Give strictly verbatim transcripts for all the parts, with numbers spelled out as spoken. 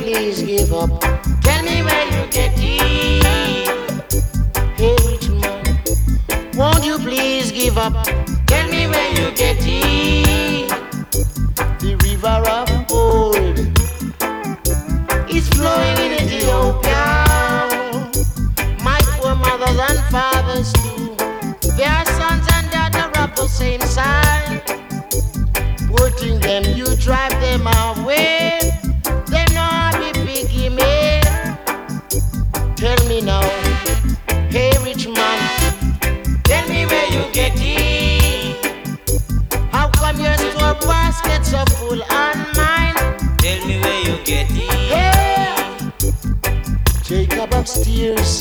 please give up? Tell me where you get it. Hey, rich man, won't you please give up? Tell me where you get it. The river of gold is flowing in Ethiopia. My poor mothers and fathers too, their sons and daughters of the same side. Putting them, you drive them away. They know I be piggy man. Tell me now, hey rich man, tell me where you get it. How come your store baskets are full and mine? Tell me where you get it. Yeah. Jacob upstairs,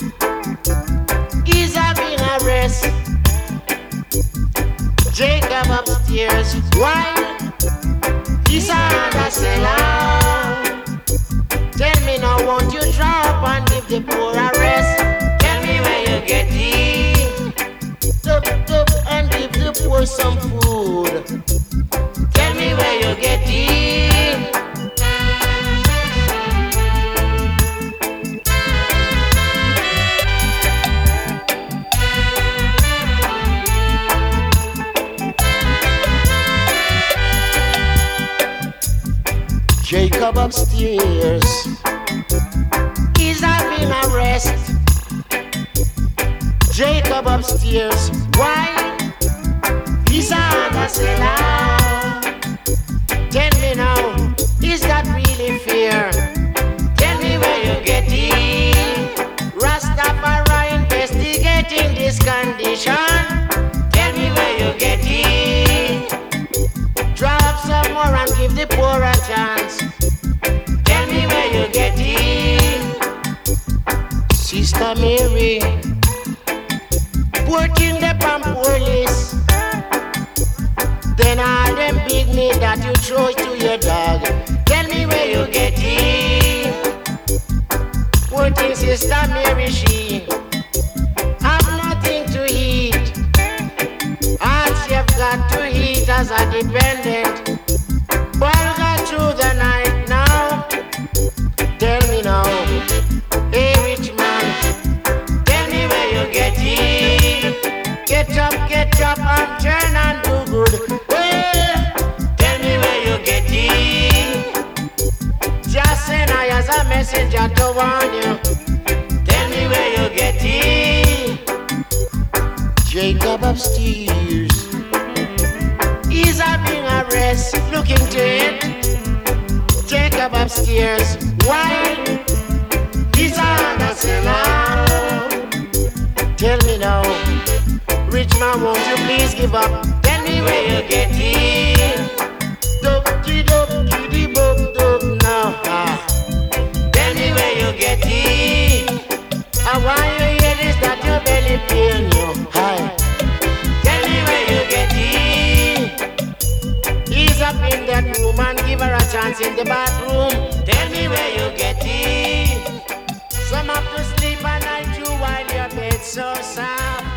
he's having a rest. Jacob upstairs, why? He's under cellar. Tell me now, won't you drop and give the poor a rest? Tell me where you get it. Dup, dup, and give the poor some food. Tell me where you get it. Jacob upstairs, he's having a rest. Jacob upstairs, why? He's under cellar. Tell me now, is that really fair? Tell me where you get it. Rastafari investigating this condition. Tell me where you get it. Drop some more and give the poor a chance. Tell me where you get it. Sister Mary, working the pump police. Then all them big meat that you throw to your dog. Tell me where you get it. Working Sister Mary, she have nothing to eat. All she've got to eat as a dependent. Bulga through the night now. Tell me now, hey rich man, Tell me where you get it. get up, get up and turn and do good. Hey, Tell me where you get it. just send I as a messenger to warn you. Tell me where you get it. Jacob upstairs, he's having a rest. Look into it. Jacob upstairs, why? He's under cellar. Tell me now, rich man, won't you please give up? Tell me where you get it. Dub, dee, dub, dee, dee, bub, dub, now. Ah. Tell me where you get it. And why you hear this that your belly pain you? Hi. Tell me where you get it. Ease up in that room and give her a chance in the bathroom. Tell me where you get it. Some have to sleep at night too while your bed's so soft.